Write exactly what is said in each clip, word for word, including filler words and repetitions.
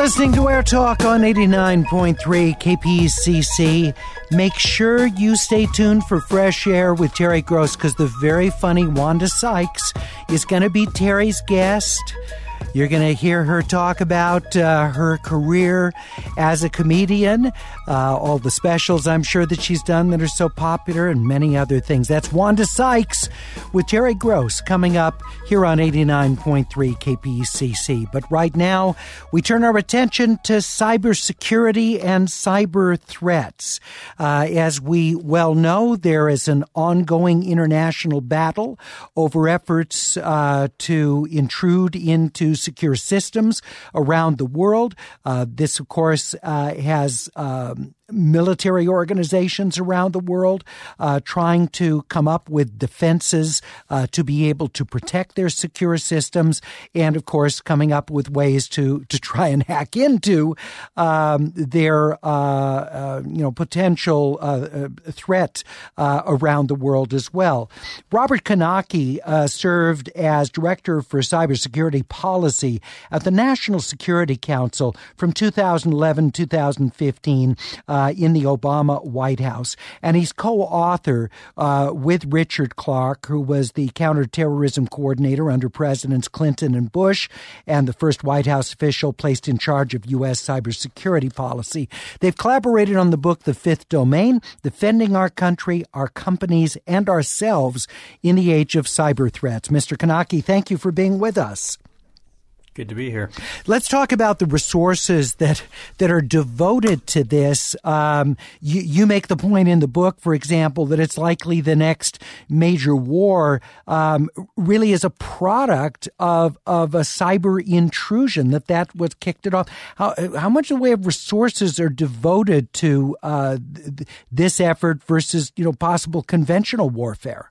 listening to Air Talk on eighty-nine point three K P C C. Make sure you stay tuned for Fresh Air with Terry Gross, because the very funny Wanda Sykes is going to be Terry's guest. You're going to hear her talk about uh, her career as a comedian, uh, all the specials I'm sure that she's done that are so popular, and many other things. That's Wanda Sykes with Terry Gross coming up here on eighty-nine point three K P C C. But right now, we turn our attention to cybersecurity and cyber threats. Uh, as we well know, there is an ongoing international battle over efforts uh, to intrude into secure systems around the world. Uh, this, of course, uh, has um, military organizations around the world uh, trying to come up with defenses uh, to be able to protect their secure systems, and, of course, coming up with ways to to try and hack into um, their uh, uh, you know potential uh, threat uh, around the world as well. Robert Knocke uh, served as Director for Cybersecurity Policy at the National Security Council from two thousand eleven to two thousand fifteen. Uh, Uh, in the Obama White House. And he's co-author uh, with Richard Clarke, who was the counterterrorism coordinator under Presidents Clinton and Bush, and the first White House official placed in charge of U S cybersecurity policy. They've collaborated on the book The Fifth Domain, Defending Our Country, Our Companies, and Ourselves in the Age of Cyber Threats. Mister Knocke, thank you for being with us. Good to be here. Let's talk about the resources that that are devoted to this. Um, you, you make the point in the book, for example, that it's likely the next major war um, really is a product of of a cyber intrusion, that that was kicked it off. How how much in the way of resources are devoted to uh, th- this effort versus, you know, possible conventional warfare?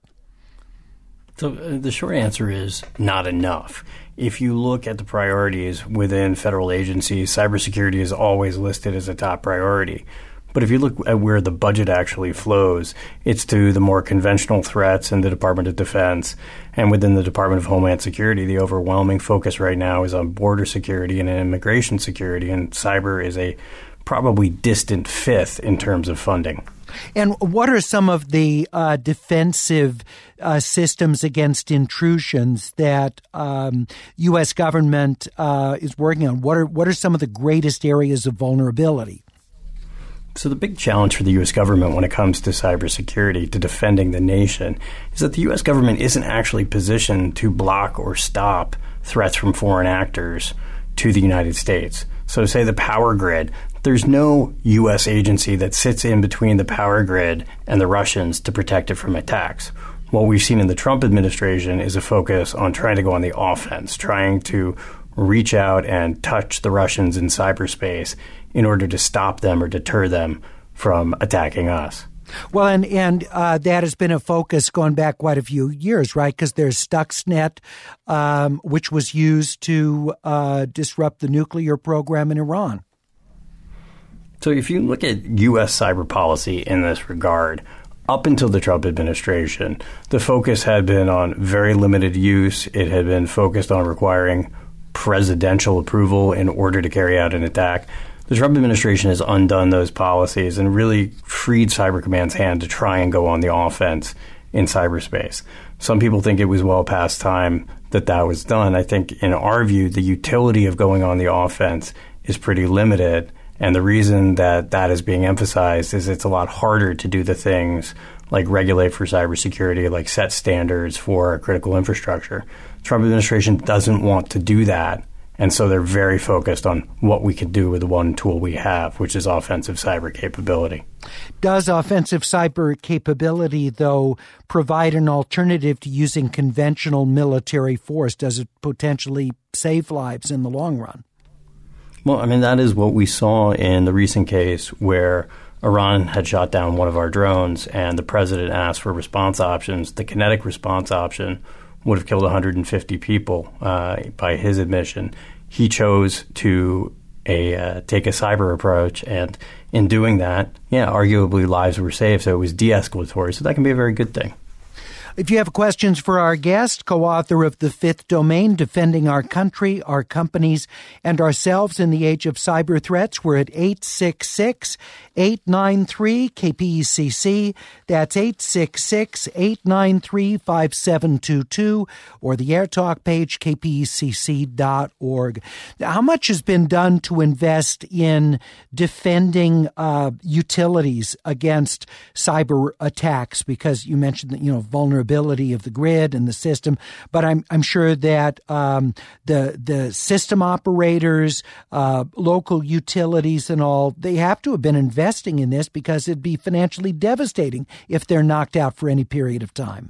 So uh, the short answer is not enough. If you look at the priorities within federal agencies, cybersecurity is always listed as a top priority. But if you look at where the budget actually flows, it's to the more conventional threats in the Department of Defense. And within the Department of Homeland Security, the overwhelming focus right now is on border security and immigration security. And cyber is a probably distant fifth in terms of funding. And what are some of the uh, defensive uh, systems against intrusions that um, U S government uh, is working on? What are what are some of the greatest areas of vulnerability? So the big challenge for the U S government when it comes to cybersecurity, to defending the nation, is that the U S government isn't actually positioned to block or stop threats from foreign actors to the United States. So say the power grid, there's no U S agency that sits in between the power grid and the Russians to protect it from attacks. What we've seen in the Trump administration is a focus on trying to go on the offense, trying to reach out and touch the Russians in cyberspace in order to stop them or deter them from attacking us. Well, and and uh, that has been a focus going back quite a few years, right? Because there's Stuxnet, um, which was used to uh, disrupt the nuclear program in Iran. So if you look at U S cyber policy in this regard, up until the Trump administration, the focus had been on very limited use. It had been focused on requiring presidential approval in order to carry out an attack. The Trump administration has undone those policies and really freed Cyber Command's hand to try and go on the offense in cyberspace. Some people think it was well past time that that was done. I think in our view, the utility of going on the offense is pretty limited. And the reason that that is being emphasized is it's a lot harder to do the things like regulate for cybersecurity, like set standards for critical infrastructure. The Trump administration doesn't want to do that. And so they're very focused on what we can do with the one tool we have, which is offensive cyber capability. Does offensive cyber capability, though, provide an alternative to using conventional military force? Does it potentially save lives in the long run? Well, I mean, that is what we saw in the recent case where Iran had shot down one of our drones and the president asked for response options. The kinetic response option would have killed one hundred fifty people uh, by his admission. He chose to a uh, take a cyber approach, and in doing that, yeah, arguably lives were saved, so it was de-escalatory. So that can be a very good thing. If you have questions for our guest, co-author of The Fifth Domain, Defending Our Country, Our Companies, and Ourselves in the Age of Cyber Threats, we're at eight six six, eight nine three, K P E C C. That's eight six six, eight nine three, five seven two two, or the AirTalk page, k p e c c dot org. Now, how much has been done to invest in defending uh, utilities against cyber attacks? Because you mentioned that, you know, vulnerability of the grid and the system, but I'm I'm sure that um, the the system operators, uh, local utilities, and all, they have to have been investing in this because it'd be financially devastating if they're knocked out for any period of time.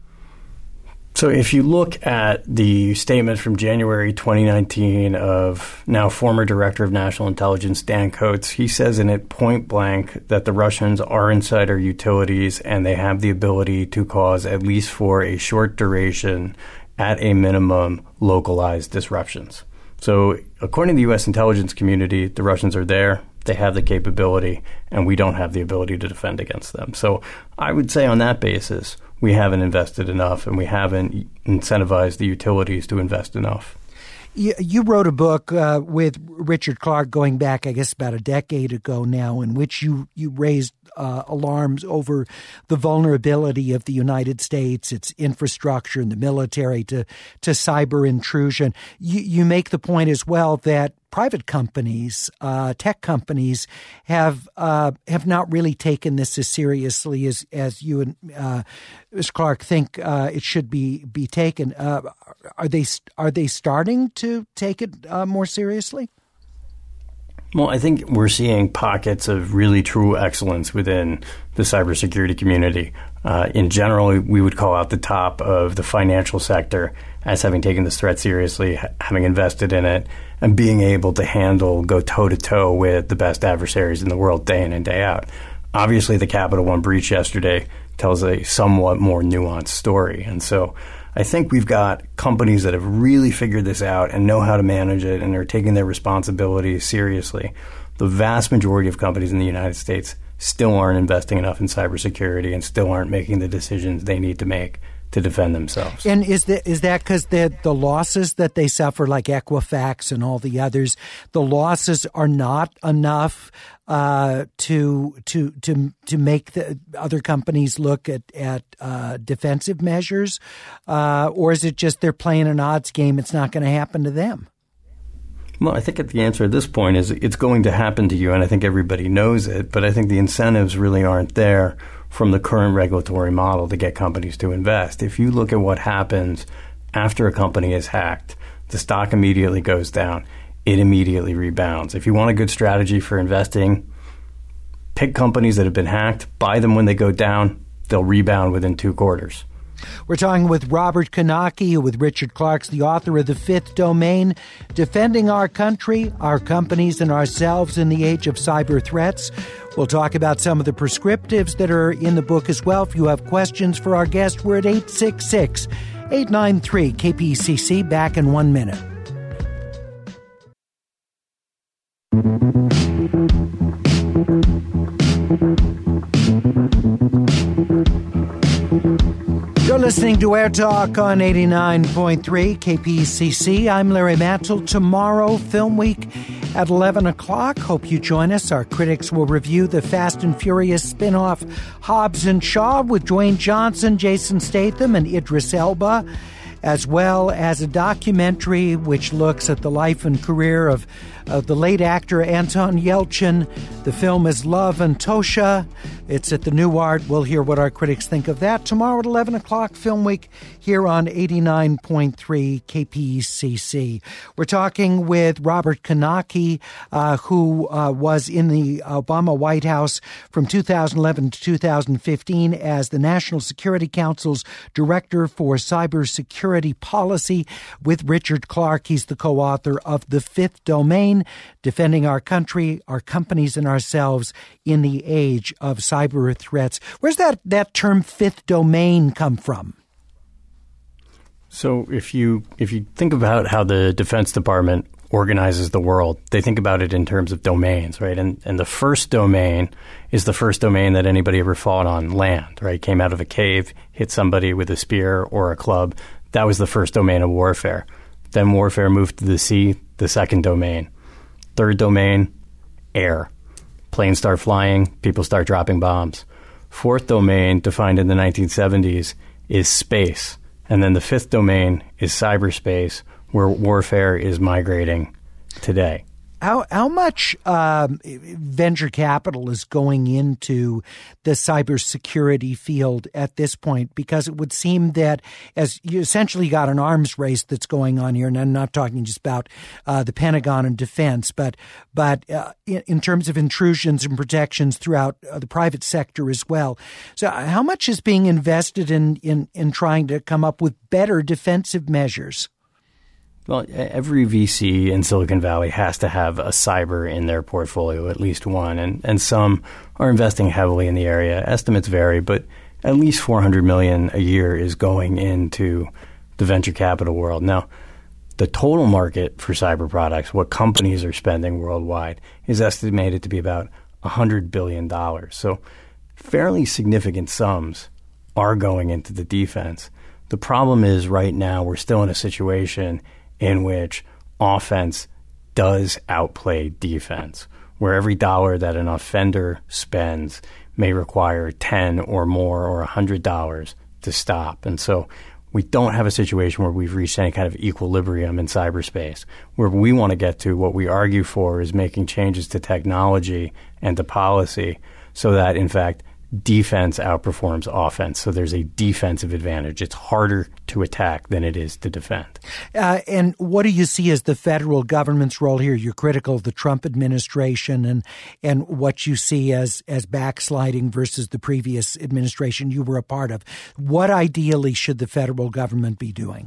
So if you look at the statement from January twenty nineteen of now former Director of National Intelligence Dan Coats, he says in it point blank that the Russians are inside our utilities and they have the ability to cause, at least for a short duration, at a minimum, localized disruptions. So according to the U S intelligence community, the Russians are there, they have the capability, and we don't have the ability to defend against them. So I would say on that basis, we haven't invested enough and we haven't incentivized the utilities to invest enough. You, you wrote a book uh, with Richard Clarke going back, I guess, about a decade ago now, in which you, you raised uh, alarms over the vulnerability of the United States, its infrastructure and the military to, to cyber intrusion. You, you make the point as well that private companies, uh, tech companies, have uh, have not really taken this as seriously as as you and uh, Mister Clarke think uh, it should be be taken. Uh, are they are they starting to take it uh, more seriously? Well, I think we're seeing pockets of really true excellence within the cybersecurity community. Uh, in general, we would call out the top of the financial sector as having taken this threat seriously, having invested in it, and being able to handle, go toe-to-toe with the best adversaries in the world day in and day out. Obviously, the Capital One breach yesterday tells a somewhat more nuanced story. And so I think we've got companies that have really figured this out and know how to manage it and are taking their responsibilities seriously. The vast majority of companies in the United States still aren't investing enough in cybersecurity and still aren't making the decisions they need to make to defend themselves. And is that is that because the the losses that they suffer, like Equifax and all the others, the losses are not enough uh, to to to to make the other companies look at at uh, defensive measures, uh, or is it just they're playing an odds game? It's not going to happen to them. Well, I think the answer at this point is it's going to happen to you, and I think everybody knows it, but I think the incentives really aren't there from the current regulatory model to get companies to invest. If you look at what happens after a company is hacked, the stock immediately goes down. It immediately rebounds. If you want a good strategy for investing, pick companies that have been hacked, buy them when they go down, they'll rebound within two quarters. We're talking with Robert Knocke, with Richard Clarke, the author of The Fifth Domain, Defending Our Country, Our Companies, and Ourselves in the Age of Cyber Threats. We'll talk about some of the prescriptives that are in the book as well. If you have questions for our guest, we're at eight six six, eight nine three, K P E C C. Back in one minute. You're listening to Air Talk on eighty-nine point three K P E C C. I'm Larry Mantle. Tomorrow, Film Week at eleven o'clock. Hope you join us. Our critics will review the Fast and Furious spin-off Hobbs and Shaw with Dwayne Johnson, Jason Statham, and Idris Elba, as well as a documentary which looks at the life and career of, of the late actor Anton Yelchin. The film is Love and Tosha. It's at the New Art. We'll hear what our critics think of that tomorrow at eleven o'clock, Film Week, here on eighty-nine point three K P E C C. We're talking with Robert Knocke, uh, who uh, was in the Obama White House from two thousand eleven to two thousand fifteen as the National Security Council's Director for Cybersecurity Policy, with Richard Clarke. He's the co-author of The Fifth Domain, Defending Our Country, Our Companies, and Ourselves in the Age of Cyber Threats. Where's that, that term fifth domain come from? So if you if you think about how the Defense Department organizes the world, they think about it in terms of domains, right? And and the first domain is the first domain that anybody ever fought on, land, right? Came out of a cave, hit somebody with a spear or a club. That was the first domain of warfare. Then warfare moved to the sea, the second domain. Third domain, air. Planes start flying, people start dropping bombs. Fourth domain, defined in the nineteen seventies, is space. And then the fifth domain is cyberspace, where warfare is migrating today. How how much um, venture capital is going into the cybersecurity field at this point? Because it would seem that as you essentially got an arms race that's going on here, and I'm not talking just about uh, the Pentagon and defense, but but uh, in, in terms of intrusions and protections throughout uh, the private sector as well. So how much is being invested in, in, in trying to come up with better defensive measures? Well, every V C in Silicon Valley has to have a cyber in their portfolio, at least one, and, and some are investing heavily in the area. Estimates vary, but at least four hundred million dollars a year is going into the venture capital world. Now, the total market for cyber products, what companies are spending worldwide, is estimated to be about one hundred billion dollars. So fairly significant sums are going into the defense. The problem is right now we're still in a situation in which offense does outplay defense, where every dollar that an offender spends may require ten or more or one hundred dollars to stop. And so we don't have a situation where we've reached any kind of equilibrium in cyberspace. Where we want to get to, what we argue for, is making changes to technology and to policy so that, in fact, defense outperforms offense. So there's a defensive advantage. It's harder to attack than it is to defend. Uh, and what do you see as the federal government's role here? You're critical of the Trump administration and and what you see as, as backsliding versus the previous administration you were a part of. What ideally should the federal government be doing?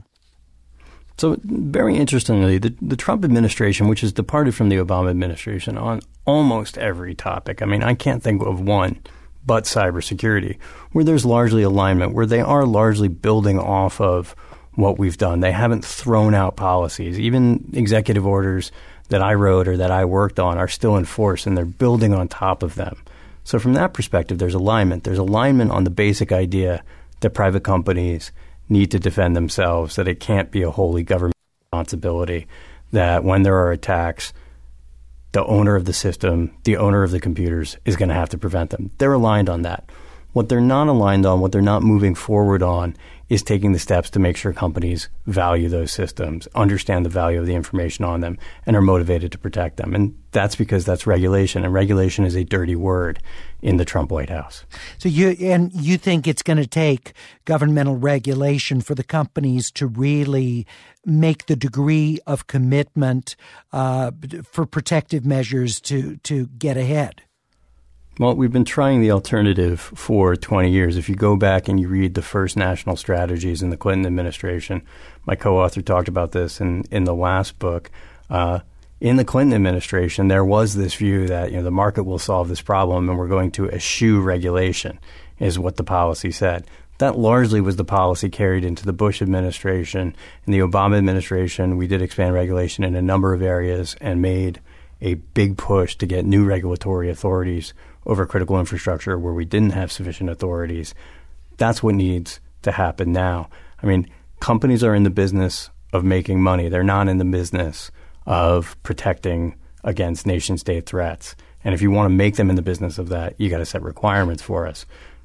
So very interestingly, the, the Trump administration, which has departed from the Obama administration on almost every topic. I mean, I can't think of one but cybersecurity, where there's largely alignment, where they are largely building off of what we've done. They haven't thrown out policies. Even executive orders that I wrote or that I worked on are still in force, and they're building on top of them. So from that perspective, there's alignment. There's alignment on the basic idea that private companies need to defend themselves, that it can't be a wholly government responsibility, that when there are attacks, the owner of the system, the owner of the computers, is going to have to prevent them. They're aligned on that. What they're not aligned on, what they're not moving forward on, is taking the steps to make sure companies value those systems, understand the value of the information on them, and are motivated to protect them. And that's because that's regulation, and regulation is a dirty word in the Trump White House. So you and you think it's going to take governmental regulation for the companies to really make the degree of commitment uh, for protective measures to, to get ahead? Well, we've been trying the alternative for twenty years. If you go back and you read the first national strategies in the Clinton administration, my co-author talked about this in, in the last book. Uh, in the Clinton administration, there was this view that, you know, the market will solve this problem and we're going to eschew regulation, is what the policy said. That largely was the policy carried into the Bush administration. In the Obama administration, we did expand regulation in a number of areas and made a big push to get new regulatory authorities over critical infrastructure where we didn't have sufficient authorities. That's what needs to happen now. I mean, companies are in the business of making money. They're not in the business of protecting against nation-state threats. And if you want to make them in the business of that, you got to set requirements for us.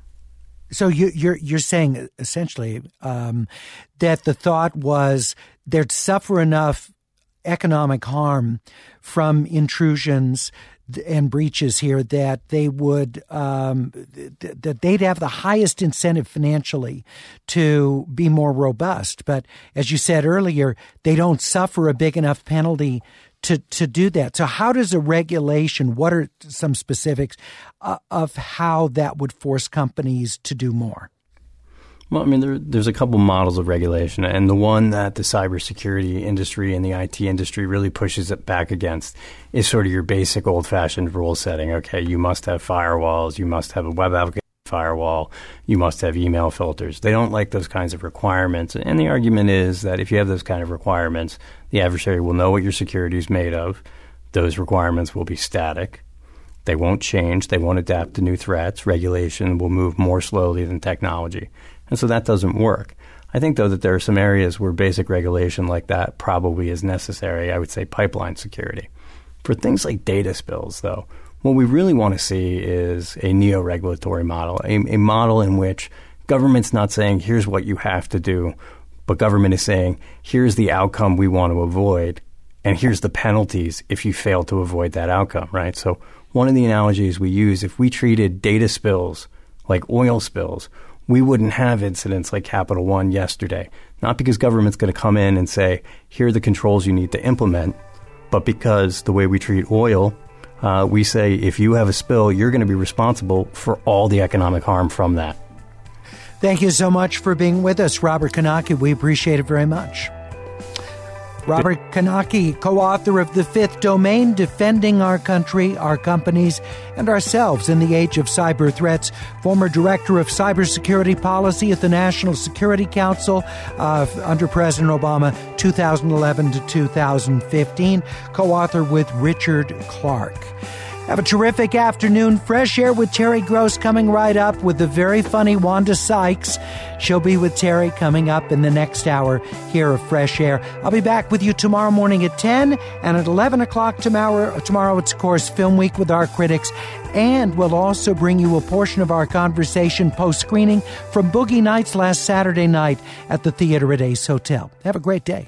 So you, you're you're saying essentially um, that the thought was they'd suffer enough economic harm from intrusions and breaches here that they would um, th- that they'd have the highest incentive financially to be more robust. But as you said earlier, they don't suffer a big enough penalty to to do that. So how does a regulation, what are some specifics uh, of how that would force companies to do more? Well, I mean, there, there's a couple models of regulation, and the one that the cybersecurity industry and the I T industry really pushes it back against is sort of your basic old-fashioned rule setting. Okay, you must have firewalls, you must have a web application firewall. You must have email filters. They don't like those kinds of requirements. And the argument is that if you have those kind of requirements, the adversary will know what your security is made of. Those requirements will be static. They won't change. They won't adapt to new threats. Regulation will move more slowly than technology. And so that doesn't work. I think, though, that there are some areas where basic regulation like that probably is necessary. I would say pipeline security. For things like data spills, though, what we really want to see is a neo-regulatory model, a, a model in which government's not saying, here's what you have to do, but government is saying, here's the outcome we want to avoid, and here's the penalties if you fail to avoid that outcome, right? So one of the analogies we use, if we treated data spills like oil spills, we wouldn't have incidents like Capital One yesterday. Not because government's going to come in and say, here are the controls you need to implement, but because the way we treat oil, uh, we say, if you have a spill, you're going to be responsible for all the economic harm from that. Thank you so much for being with us, Robert Konocki. We appreciate it very much. Robert Konocki, co-author of The Fifth Domain, Defending Our Country, Our Companies, and Ourselves in the Age of Cyber Threats, former Director of Cybersecurity Policy at the National Security Council uh, under President Obama, two thousand eleven to two thousand fifteen, co-author with Richard Clark. Have a terrific afternoon. Fresh Air with Terry Gross coming right up with the very funny Wanda Sykes. She'll be with Terry coming up in the next hour here of Fresh Air. I'll be back with you tomorrow morning at ten, and at eleven o'clock tomorrow, tomorrow it's, of course, Film Week with our critics. And we'll also bring you a portion of our conversation post-screening from Boogie Nights last Saturday night at the Theater at Ace Hotel. Have a great day.